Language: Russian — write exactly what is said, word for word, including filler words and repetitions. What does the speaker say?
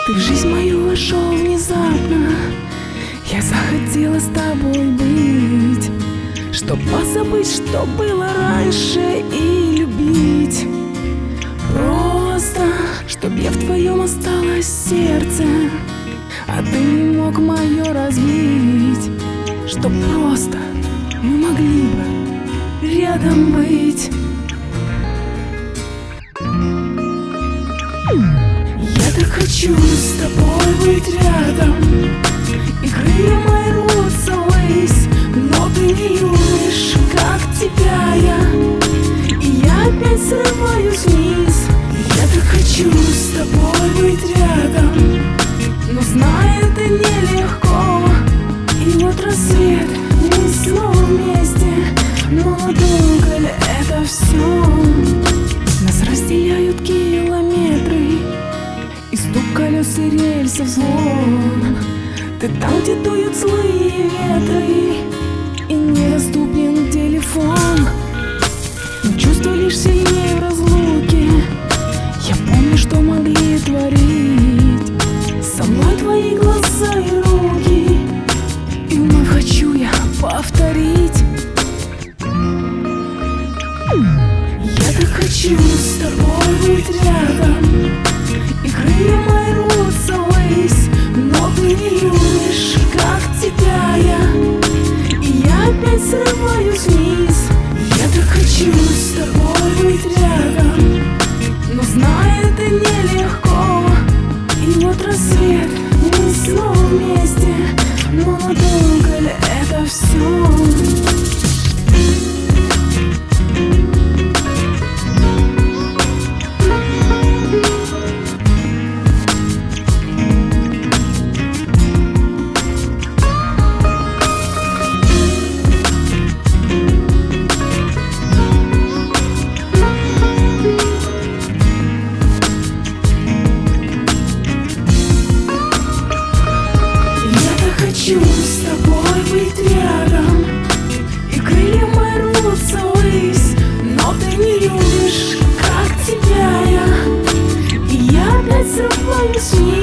Ты в жизнь мою вошел внезапно, я захотела с тобой быть, чтоб позабыть, что было раньше, и любить. Просто, чтоб я в твоем осталось сердце, а ты не мог мое разбить. Чтоб просто мы могли бы рядом быть. Я так хочу с тобой быть рядом, и крылья мои рвутся ввысь, но ты не любишь, как тебя я, и я опять срываюсь вниз. Я так хочу с тобой быть рядом, но знаю, это нелегко. И вот рассвет, мы снова вместе, но надолго ли это все? Нас разделяют километры и стук колес и рельсов звон. Ты там, где дуют злые ветры, и недоступен телефон. Но чувства лишь сильнее в разлуке. Я помню, что могли творить со мной твои глаза и руки, и вновь хочу я повторить. Я так хочу с тобой быть рядом, и крылья мои рвутся ввысь, но ты не любишь, как тебя я, и я опять срываюсь вниз. Я так хочу с тобой быть рядом, но знаю, это нелегко. И вот рассвет, мы снова вместе, но надолго ли это все? Хочу с тобой быть рядом, и крылья мои рвутся ввысь, но ты не любишь, как тебя я, и я опять срываюсь вниз.